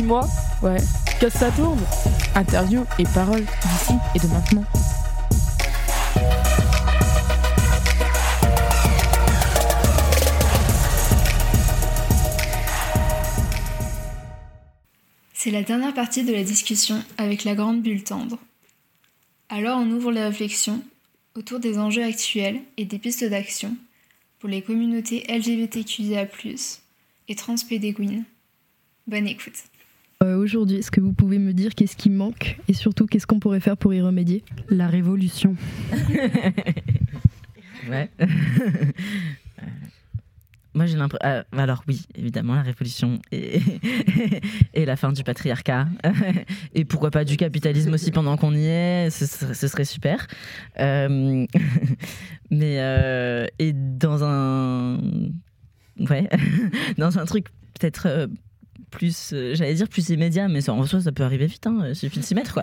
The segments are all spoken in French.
Dis-moi, ouais, que ça tourne. Interview et paroles d'ici et de maintenant. C'est la dernière partie de la discussion avec la grande bulle tendre. Alors on ouvre les réflexions autour des enjeux actuels et des pistes d'action pour les communautés LGBTQIA+, et transpédéguines. Bonne écoute. Aujourd'hui, est-ce que vous pouvez me dire qu'est-ce qui manque et surtout qu'est-ce qu'on pourrait faire pour y remédier ? La révolution. Ouais. Moi, j'ai l'impression. Alors, oui, évidemment, la révolution et la fin du patriarcat. Et pourquoi pas du capitalisme aussi pendant qu'on y est, ce serait super. Mais. Et dans un. Ouais. Dans un truc peut-être. Plus, j'allais dire plus immédiat, mais en soi, ça peut arriver vite, hein, il suffit de s'y mettre, quoi.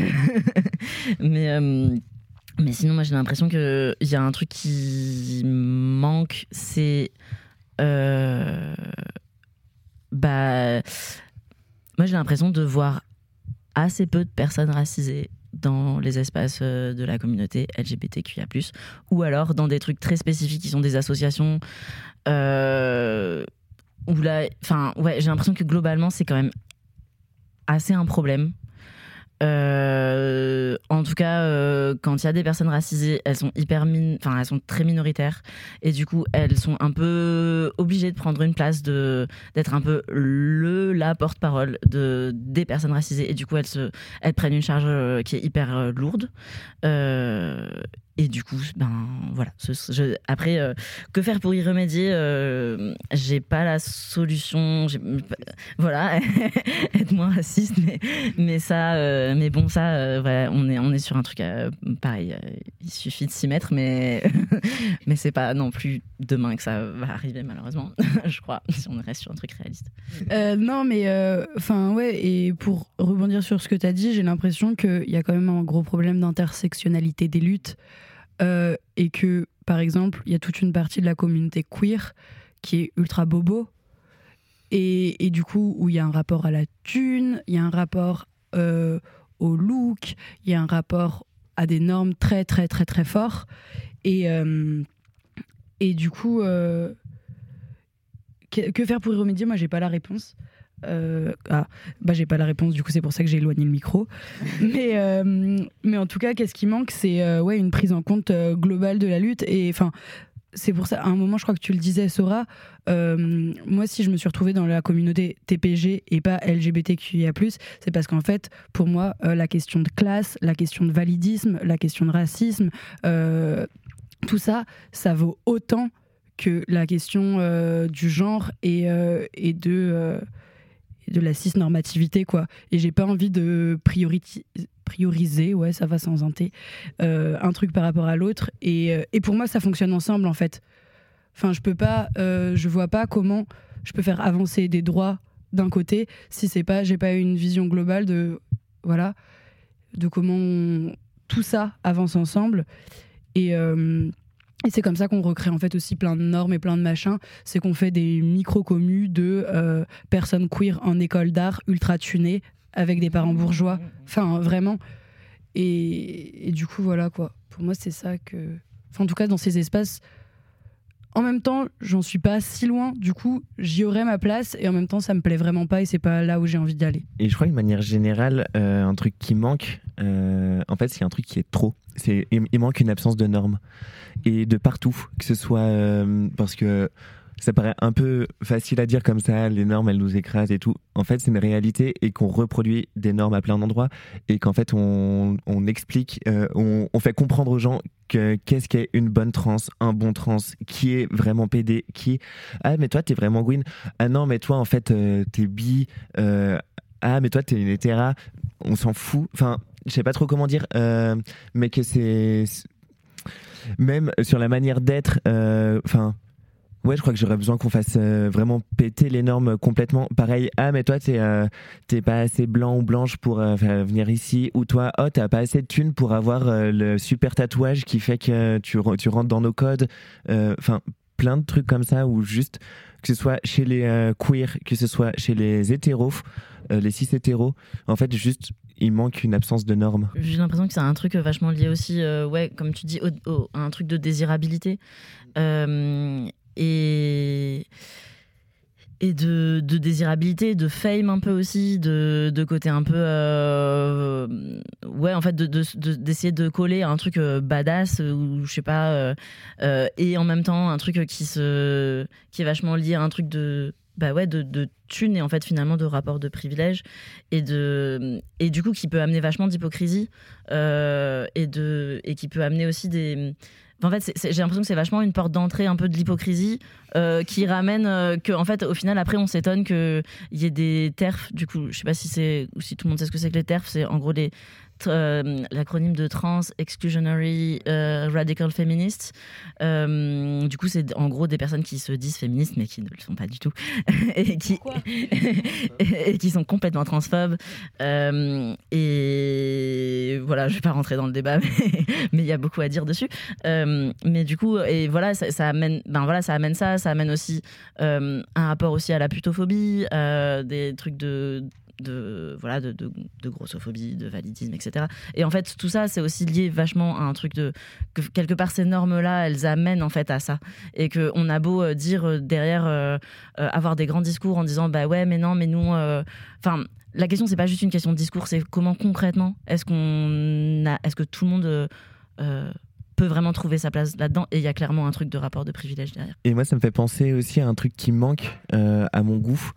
Mais sinon, moi, j'ai l'impression qu'il y a un truc qui manque, c'est. Moi, j'ai l'impression de voir assez peu de personnes racisées dans les espaces de la communauté LGBTQIA+, ou alors dans des trucs très spécifiques qui sont des associations où là, enfin, ouais, j'ai l'impression que globalement, c'est quand même assez un problème. En tout cas, quand il y a des personnes racisées, elles sont elles sont très minoritaires et du coup, elles sont un peu obligées de prendre une place, d'être un peu la porte-parole des personnes racisées et du coup, elles prennent une charge qui est hyper lourde. Et du coup, voilà. Après, que faire pour y remédier ? J'ai pas la solution. Voilà, être moins raciste, mais ça, mais bon, ça, voilà, on est sur un truc pareil. Il suffit de s'y mettre, mais mais c'est pas non plus demain que ça va arriver, malheureusement. Je crois, si on reste sur un truc réaliste. Non, mais ouais. Et pour rebondir sur ce que t'as dit, j'ai l'impression qu'il y a quand même un gros problème d'intersectionnalité des luttes. Et que, par exemple, il y a toute une partie de la communauté queer qui est ultra bobo et du coup, où il y a un rapport à la thune, il y a un rapport au look, il y a un rapport à des normes très, très, très, très forts. Et du coup, que faire pour y remédier ? Moi, j'ai pas la réponse. J'ai pas la réponse, du coup c'est pour ça que j'ai éloigné le micro. Mais en tout cas, qu'est-ce qui manque, c'est une prise en compte globale de la lutte. Et enfin, c'est pour ça, à un moment, je crois que tu le disais, Sora, moi, si je me suis retrouvée dans la communauté TPG et pas LGBTQIA+, c'est parce qu'en fait, pour moi, la question de classe, la question de validisme, la question de racisme, tout ça, ça vaut autant que la question du genre et de la cisnormativité, quoi. Et j'ai pas envie de prioriser, ouais, ça va sans inté, un truc par rapport à l'autre. Et pour moi, ça fonctionne ensemble, en fait. Enfin, je vois pas comment je peux faire avancer des droits d'un côté si j'ai pas une vision globale de comment tout ça avance ensemble. Et c'est comme ça qu'on recrée en fait aussi plein de normes et plein de machins. C'est qu'on fait des micro-communes de personnes queer en école d'art ultra tunées avec des parents bourgeois. Enfin, vraiment. Et du coup, voilà quoi. Pour moi, c'est ça que... Enfin, en tout cas, dans ces espaces, en même temps, j'en suis pas si loin. Du coup, j'y aurais ma place et en même temps, ça me plaît vraiment pas et c'est pas là où j'ai envie d'aller. Et je crois que de manière générale, un truc qui manque, en fait, c'est un truc qui est trop. Il manque une absence de normes. Et de partout, que ce soit parce que ça paraît un peu facile à dire comme ça, les normes elles nous écrasent et tout. En fait, c'est une réalité et qu'on reproduit des normes à plein d'endroits et qu'en fait on explique, on fait comprendre aux gens qu'est-ce qu'est une bonne trans, un bon trans, qui est vraiment PD, mais toi t'es vraiment Gwyn, ah non mais toi en fait t'es bi, ah mais toi t'es une hétéra, on s'en fout. Enfin, je sais pas trop comment dire, mais que c'est même sur la manière d'être, ouais, je crois que j'aurais besoin qu'on fasse vraiment péter les normes complètement. Pareil, ah mais toi t'es pas assez blanc ou blanche pour venir ici, ou toi t'as pas assez de thunes pour avoir le super tatouage qui fait que tu rentres dans nos codes. Enfin, plein de trucs comme ça où juste, que ce soit chez les queers, que ce soit chez les hétéros, les cis hétéros, en fait, juste, il manque une absence de normes. J'ai l'impression que c'est un truc vachement lié aussi, ouais, comme tu dis, à un truc de désirabilité. Et de désirabilité, de fame un peu aussi, de côté un peu ouais, en fait, d'essayer de coller à un truc badass ou je sais pas, et en même temps un truc qui est vachement lié à un truc de thunes et en fait finalement de rapport de privilège et du coup qui peut amener vachement d'hypocrisie et qui peut amener aussi des... En fait, j'ai l'impression que c'est vachement une porte d'entrée un peu de l'hypocrisie qui ramène que, en fait, au final, après, on s'étonne qu'il y ait des TERF. Du coup, je sais pas si tout le monde sait ce que c'est que les TERF. C'est en gros l'acronyme de Trans Exclusionary Radical Feminists. Du coup, c'est en gros des personnes qui se disent féministes mais qui ne le sont pas du tout et qui sont complètement transphobes. Et voilà, je vais pas rentrer dans le débat, mais il y a beaucoup à dire dessus. Mais du coup, et voilà, ça amène ça amène aussi un rapport aussi à la putophobie, des trucs de grossophobie, de validisme, etc. Et en fait, tout ça, c'est aussi lié vachement à un truc que quelque part, ces normes-là, elles amènent en fait à ça. Et qu'on a beau dire derrière, avoir des grands discours en disant, bah ouais, mais non, mais nous... Enfin, la question, c'est pas juste une question de discours, c'est comment concrètement, est-ce que tout le monde... peut vraiment trouver sa place là-dedans, et il y a clairement un truc de rapport de privilège derrière. Et moi, ça me fait penser aussi à un truc qui manque à mon goût.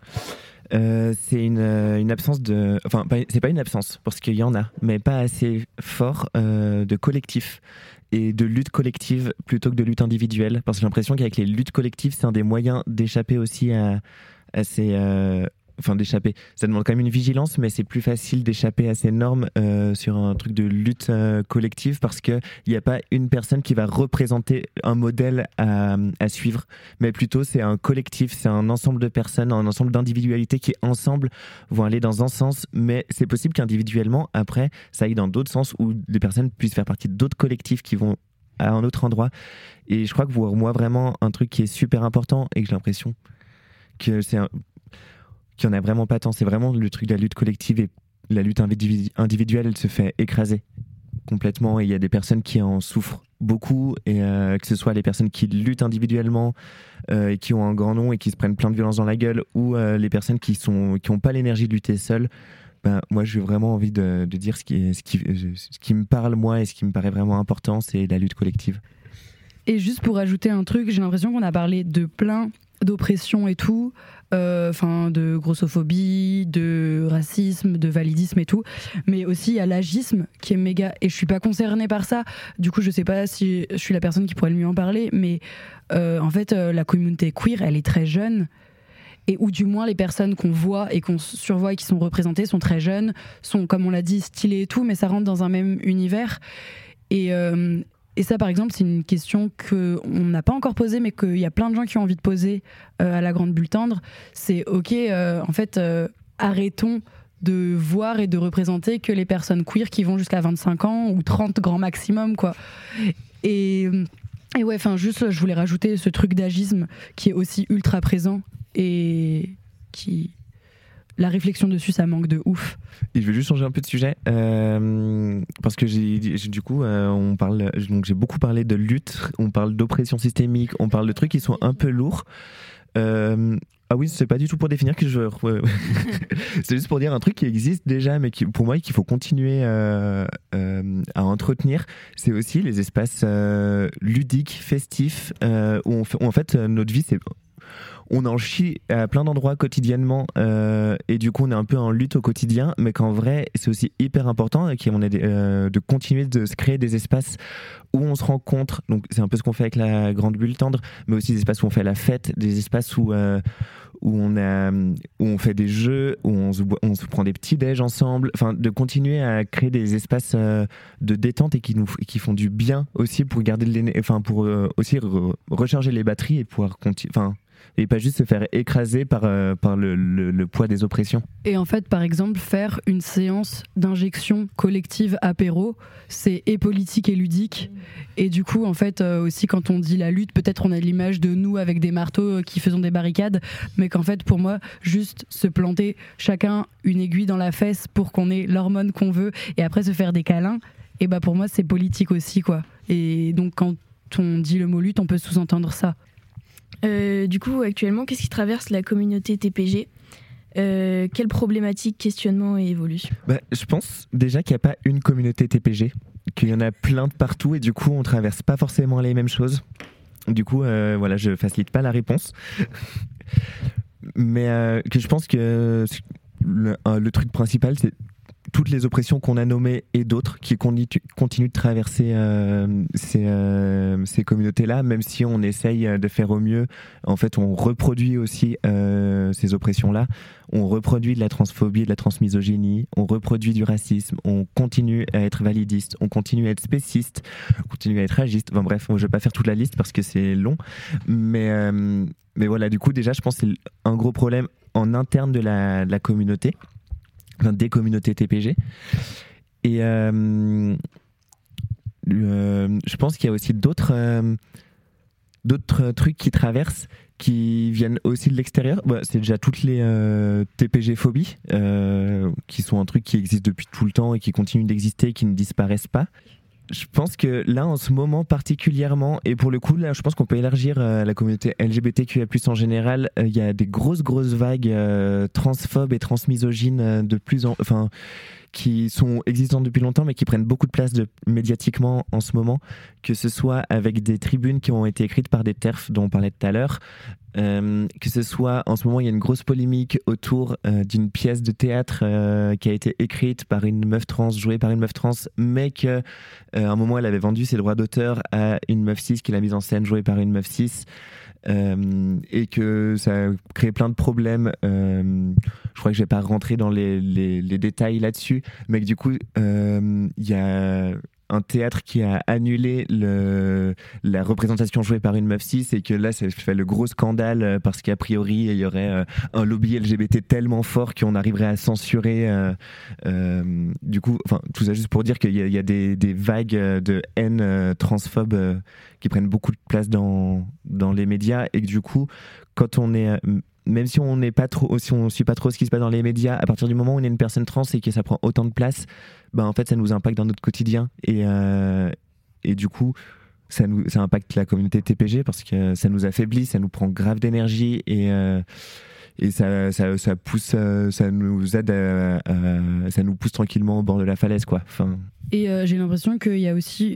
C'est une absence de... Enfin, c'est pas une absence, parce qu'il y en a, mais pas assez fort de collectif et de lutte collective plutôt que de lutte individuelle. Parce que j'ai l'impression qu'avec les luttes collectives, c'est un des moyens d'échapper aussi à ces... Enfin, d'échapper. Ça demande quand même une vigilance, mais c'est plus facile d'échapper à ces normes sur un truc de lutte collective parce qu'il n'y a pas une personne qui va représenter un modèle à suivre, mais plutôt c'est un collectif, c'est un ensemble de personnes, un ensemble d'individualités qui ensemble vont aller dans un sens, mais c'est possible qu'individuellement, après, ça aille dans d'autres sens où des personnes puissent faire partie d'autres collectifs qui vont à un autre endroit. Et je crois que pour moi, vraiment, un truc qui est super important et que j'ai l'impression que c'est qu'il n'y en a vraiment pas tant. C'est vraiment le truc de la lutte collective et la lutte individuelle, elle se fait écraser complètement et il y a des personnes qui en souffrent beaucoup et que ce soit les personnes qui luttent individuellement et qui ont un grand nom et qui se prennent plein de violence dans la gueule ou les personnes qui n'ont pas l'énergie de lutter seules. Moi, j'ai vraiment envie de dire ce qui me parle, moi, et ce qui me paraît vraiment important, c'est la lutte collective. Et juste pour ajouter un truc, j'ai l'impression qu'on a parlé de plein d'oppression et tout, de grossophobie, de racisme, de validisme et tout, mais aussi il y a l'agisme qui est méga, et je suis pas concernée par ça, du coup je sais pas si je suis la personne qui pourrait le mieux en parler, mais en fait la communauté queer elle est très jeune, et ou du moins les personnes qu'on voit et qu'on survoit et qui sont représentées sont très jeunes, sont comme on l'a dit stylées et tout, mais ça rentre dans un même univers, et ça, par exemple, c'est une question qu'on n'a pas encore posée, mais qu'il y a plein de gens qui ont envie de poser à la Grande Bulle Tendre. C'est OK, en fait, arrêtons de voir et de représenter que les personnes queer qui vont jusqu'à 25 ans ou 30 grand maximum, quoi. Et ouais, enfin, juste, je voulais rajouter ce truc d'agisme qui est aussi ultra présent et qui... La réflexion dessus, ça manque de ouf. Et je vais juste changer un peu de sujet parce que on parle. Donc j'ai beaucoup parlé de lutte, on parle d'oppression systémique, on parle de trucs qui sont un peu lourds. Ah oui, c'est pas du tout pour définir que je. C'est juste pour dire un truc qui existe déjà, mais qui, pour moi, qu'il faut continuer à entretenir. C'est aussi les espaces ludiques, festifs, où en fait notre vie, on en chie à plein d'endroits quotidiennement et du coup on est un peu en lutte au quotidien, mais qu'en vrai c'est aussi hyper important de continuer de se créer des espaces où on se rencontre. Donc c'est un peu ce qu'on fait avec la Grande Bulle Tendre, mais aussi des espaces où on fait la fête, des espaces où on fait des jeux, où on se prend des petits déj ensemble, enfin de continuer à créer des espaces de détente et qui font du bien aussi pour garder pour aussi recharger les batteries et pouvoir et pas juste se faire écraser par le poids des oppressions. Et en fait, par exemple, faire une séance d'injection collective apéro, c'est et politique et ludique. Et du coup, en fait, aussi quand on dit la lutte, peut-être on a l'image de nous avec des marteaux qui faisons des barricades, mais qu'en fait, pour moi, juste se planter chacun une aiguille dans la fesse pour qu'on ait l'hormone qu'on veut, et après se faire des câlins, et bah pour moi, c'est politique aussi, quoi. Et donc, quand on dit le mot lutte, on peut sous-entendre ça. Du coup, actuellement, qu'est-ce qui traverse la communauté TPG ? Quelles problématiques, questionnements et évolutions ? Je pense déjà qu'il n'y a pas une communauté TPG, qu'il y en a plein de partout et du coup on traverse pas forcément les mêmes choses. Du coup, voilà, je facilite pas la réponse. Mais que je pense que le truc principal, c'est toutes les oppressions qu'on a nommées et d'autres qui continuent de traverser ces communautés-là, même si on essaye de faire au mieux. En fait, on reproduit aussi ces oppressions-là. On reproduit de la transphobie, de la transmisogynie, on reproduit du racisme, on continue à être validiste, on continue à être spéciste, on continue à être agiste. Enfin bref, je vais pas faire toute la liste parce que c'est long. Mais voilà, du coup, déjà, je pense que c'est un gros problème en interne de la communauté. Des communautés TPG. Et je pense qu'il y a aussi d'autres trucs qui traversent, qui viennent aussi de l'extérieur. C'est déjà toutes les TPG-phobies, qui sont un truc qui existe depuis tout le temps et qui continuent d'exister, qui ne disparaissent pas. Je pense que là, en ce moment particulièrement, et pour le coup, là, je pense qu'on peut élargir la communauté LGBTQIA+, en général. Il y a des grosses vagues transphobes et transmisogynes qui sont existantes depuis longtemps, mais qui prennent beaucoup de place médiatiquement en ce moment, que ce soit avec des tribunes qui ont été écrites par des TERF dont on parlait tout à l'heure, que ce soit, en ce moment, il y a une grosse polémique autour d'une pièce de théâtre qui a été écrite par une meuf trans, jouée par une meuf trans, mais qu'à un moment, elle avait vendu ses droits d'auteur à une meuf cis qui l'a mise en scène, jouée par une meuf cis. Et que ça a créé plein de problèmes. Je crois que je vais pas rentrer dans les détails là-dessus, mais que du coup, il y a un théâtre qui a annulé la représentation jouée par une meuf cis, et que là ça fait le gros scandale parce qu'a priori il y aurait un lobby LGBT tellement fort qu'on arriverait à censurer du coup, enfin tout ça juste pour dire qu'il y a des vagues de haine transphobe qui prennent beaucoup de place dans les médias, et que du coup quand on est même si on n'est pas trop, si on suit pas trop ce qui se passe dans les médias, à partir du moment où on est une personne trans et que ça prend autant de place, en fait ça nous impacte dans notre quotidien, et du coup ça impacte la communauté TPG parce que ça nous affaiblit, ça nous prend grave d'énergie, et ça pousse, ça nous aide ça nous pousse tranquillement au bord de la falaise, quoi. Enfin. Et j'ai l'impression qu'il y a aussi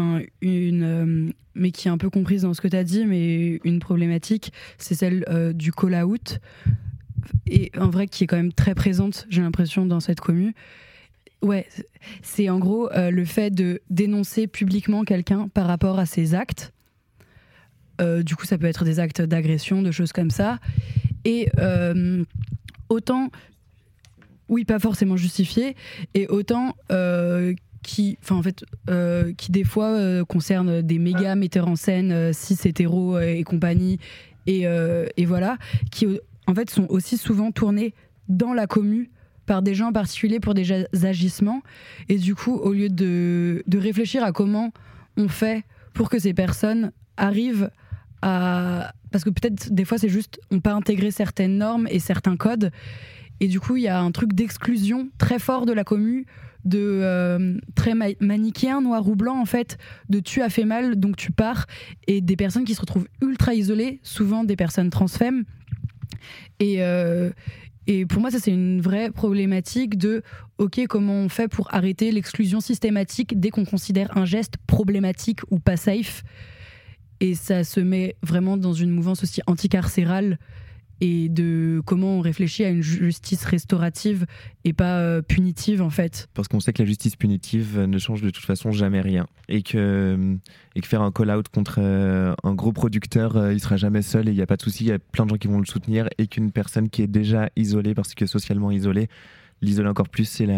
mais qui est un peu comprise dans ce que tu as dit, mais une problématique, c'est celle du call-out, et en vrai qui est quand même très présente, j'ai l'impression, dans cette commu. Ouais, c'est en gros le fait de dénoncer publiquement quelqu'un par rapport à ses actes. Du coup, ça peut être des actes d'agression, de choses comme ça. Et autant, oui, pas forcément justifié, et autant qui des fois concerne des méga metteurs en scène, cis, hétéros et compagnie, et voilà, qui en fait sont aussi souvent tournés dans la commu par des gens particuliers pour des agissements. Et du coup, au lieu de réfléchir à comment on fait pour que ces personnes arrivent à... Parce que peut-être des fois c'est juste on pas intégrer certaines normes et certains codes, et du coup il y a un truc d'exclusion très fort de la commu, de très manichéen, noir ou blanc en fait, de tu as fait mal donc tu pars, et des personnes qui se retrouvent ultra isolées, souvent des personnes transfemmes, et pour moi ça c'est une vraie problématique de ok, comment on fait pour arrêter l'exclusion systématique dès qu'on considère un geste problématique ou pas safe. Et ça se met vraiment dans une mouvance aussi anticarcérale, et de comment on réfléchit à une justice restaurative et pas punitive en fait. Parce qu'on sait que la justice punitive ne change de toute façon jamais rien, et que faire un call-out contre un gros producteur, il sera jamais seul, et il n'y a pas de souci, il y a plein de gens qui vont le soutenir, et qu'une personne qui est déjà isolée parce que socialement isolée, l'isoler encore plus, c'est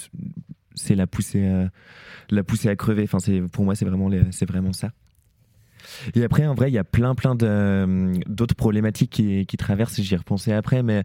la pousser à crever. Enfin, pour moi c'est vraiment ça. Et après, en vrai, il y a plein d'autres problématiques qui traversent, j'y ai repensé après, mais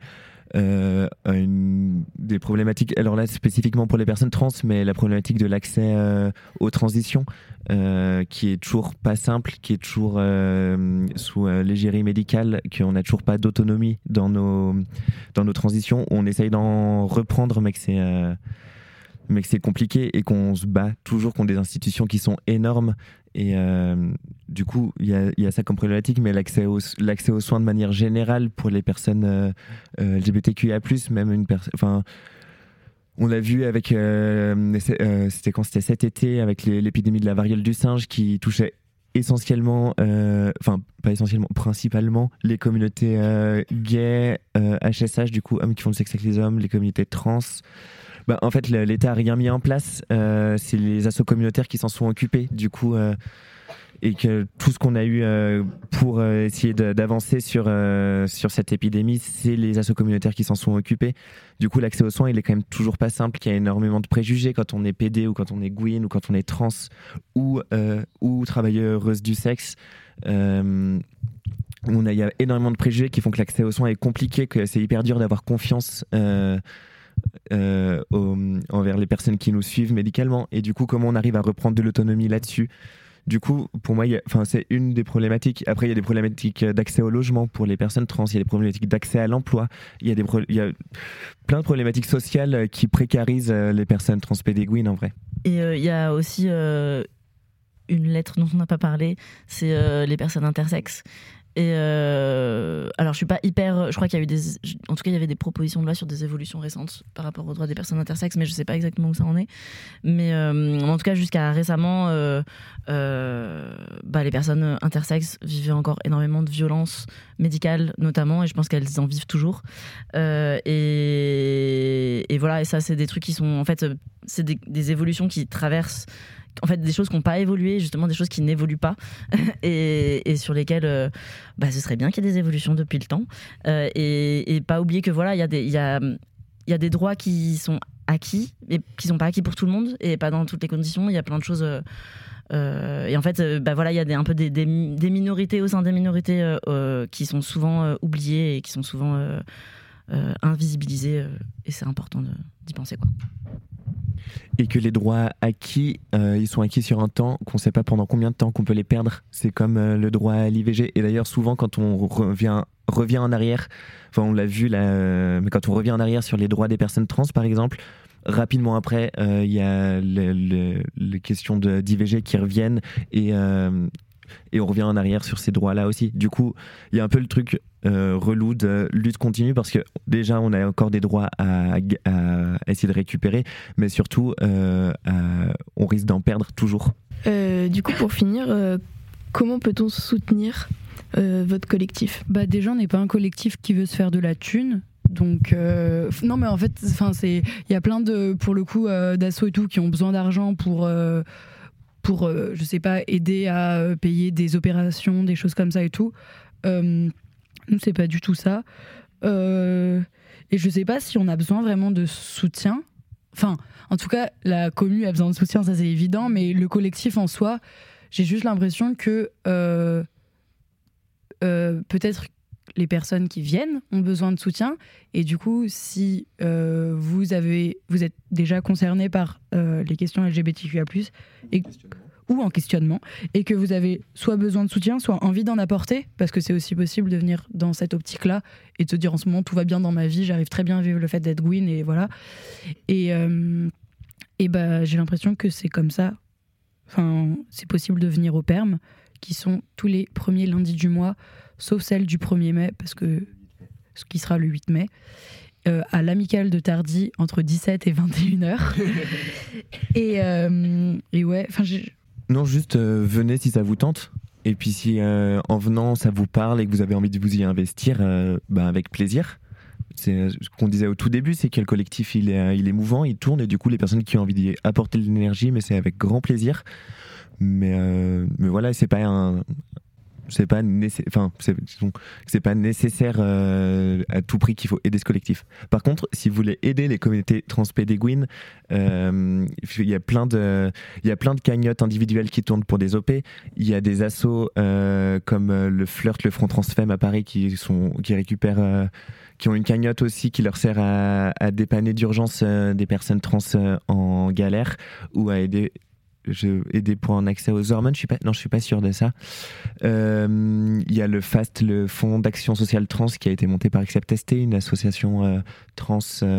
des problématiques, alors là spécifiquement pour les personnes trans, mais la problématique de l'accès aux transitions, qui est toujours pas simple, qui est toujours sous l'égérie médicale, qu'on n'a toujours pas d'autonomie dans nos transitions. On essaye d'en reprendre, mais que c'est compliqué et qu'on se bat toujours contre des institutions qui sont énormes. Et du coup, il y a ça comme problématique, mais l'accès aux soins de manière générale pour les personnes LGBTQIA+, même on l'a vu avec, c'était cet été, avec l'épidémie de la variole du singe qui touchait essentiellement, principalement les communautés gays, HSH, du coup, hommes qui font le sexe avec les hommes, les communautés trans. En fait, l'État a rien mis en place. C'est les assos communautaires qui s'en sont occupés, du coup, et que tout ce qu'on a eu pour essayer d'avancer sur cette épidémie, c'est les assos communautaires qui s'en sont occupés. Du coup, l'accès aux soins, il est quand même toujours pas simple. Il y a énormément de préjugés quand on est PD ou quand on est gwyn ou quand on est trans ou travailleuse du sexe. Il y a énormément de préjugés qui font que l'accès aux soins est compliqué, que c'est hyper dur d'avoir confiance envers les personnes qui nous suivent médicalement. Et du coup, comment on arrive à reprendre de l'autonomie là-dessus? Du coup, pour moi, c'est une des problématiques. Après, il y a des problématiques d'accès au logement pour les personnes trans, il y a des problématiques d'accès à l'emploi, il y a plein de problématiques sociales qui précarisent les personnes trans pédéguines en vrai. Et il y a aussi une lettre dont on n'a pas parlé, c'est les personnes intersexes. Et alors je suis pas hyper, je crois qu'il y a eu en tout cas il y avait des propositions de loi sur des évolutions récentes par rapport aux droits des personnes intersexes, mais je sais pas exactement où ça en est. Mais en tout cas jusqu'à récemment, les personnes intersexes vivaient encore énormément de violences médicales notamment, et je pense qu'elles en vivent toujours. Et voilà, et ça c'est des trucs qui sont en fait c'est des évolutions qui traversent. En fait, des choses qui n'ont pas évolué, justement des choses qui n'évoluent pas et sur lesquelles ce serait bien qu'il y ait des évolutions depuis le temps, et pas oublier que voilà, il y a des droits qui sont acquis et qui sont pas acquis pour tout le monde et pas dans toutes les conditions. Il y a plein de choses et en fait il y a un peu des minorités au sein des minorités qui sont souvent oubliées et qui sont souvent invisibilisées, et c'est important d'y penser, quoi. Et que les droits acquis, ils sont acquis sur un temps qu'on ne sait pas pendant combien de temps qu'on peut les perdre. C'est comme le droit à l'IVG. Et d'ailleurs, souvent, quand on revient en arrière, enfin on l'a vu là, mais quand on revient en arrière sur les droits des personnes trans, par exemple, rapidement après, il y a les questions d'IVG qui reviennent et on revient en arrière sur ces droits-là aussi. Du coup, il y a un peu le truc relou de lutte continue, parce que déjà, on a encore des droits à essayer de récupérer, mais surtout, on risque d'en perdre toujours. Du coup, pour finir, comment peut-on soutenir votre collectif ? Déjà, on n'est pas un collectif qui veut se faire de la thune. Donc non, mais en fait, il y a plein de, pour le coup, d'assos et tout qui ont besoin d'argent pour je sais pas, aider à payer des opérations, des choses comme ça et tout. Nous, c'est pas du tout ça. Et je sais pas si on a besoin vraiment de soutien. Enfin, en tout cas, la commu a besoin de soutien, ça c'est évident, mais le collectif en soi, j'ai juste l'impression que peut-être les personnes qui viennent ont besoin de soutien, et du coup, si vous êtes déjà concerné par les questions LGBTQIA+, ou en questionnement, et que vous avez soit besoin de soutien, soit envie d'en apporter, parce que c'est aussi possible de venir dans cette optique-là et de se dire en ce moment tout va bien dans ma vie, j'arrive très bien à vivre le fait d'être gwyn, et voilà. Et j'ai l'impression que c'est comme ça. Enfin, c'est possible de venir au PERM, qui sont tous les premiers lundis du mois, sauf celle du 1er mai, parce que ce qui sera le 8 mai, à l'amicale de Tardy, entre 17 et 21h. Et ouais, enfin... Non, juste venez si ça vous tente. Et puis si en venant ça vous parle et que vous avez envie de vous y investir, avec plaisir. C'est ce qu'on disait au tout début, c'est que le collectif il est mouvant, il tourne, et du coup les personnes qui ont envie d'y apporter de l'énergie, mais c'est avec grand plaisir. Mais voilà, c'est pas c'est pas c'est pas nécessaire à tout prix qu'il faut aider ce collectif. Par contre, si vous voulez aider les communautés transpédéguines, il y a plein de cagnottes individuelles qui tournent pour des OP. Il y a des assos comme le Flirt, le Front Transfemme à Paris qui récupèrent qui ont une cagnotte aussi qui leur sert à dépanner d'urgence des personnes trans en galère ou à aider pour un accès aux hormones. Je suis pas sûr de ça. Il y a le FAST, le Fonds d'action sociale trans, qui a été monté par Accept ST, une association trans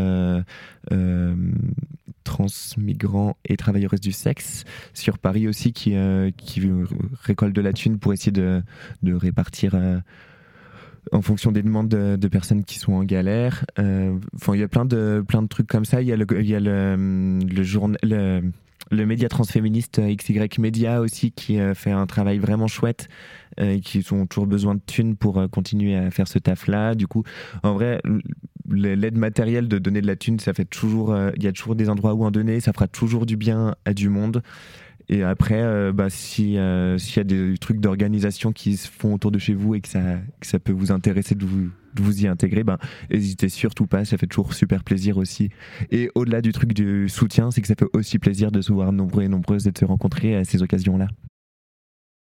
migrants et travailleuses du sexe sur Paris aussi, qui récolte de la thune pour essayer de répartir en fonction des demandes de personnes qui sont en galère. Il y a plein de trucs comme ça. Il y a le média transféministe XY Media aussi, qui fait un travail vraiment chouette, qui ont toujours besoin de thunes pour continuer à faire ce taf-là. Du coup, en vrai, l'aide matérielle de donner de la thune, ça fait toujours, il y a toujours des endroits où en donner, ça fera toujours du bien à du monde. Et après, s'il y a des trucs d'organisation qui se font autour de chez vous et que ça peut vous intéresser de vous y intégrer, n'hésitez surtout pas, ça fait toujours super plaisir aussi. Et au-delà du truc du soutien, c'est que ça fait aussi plaisir de se voir nombreux et nombreuses et de se rencontrer à ces occasions-là.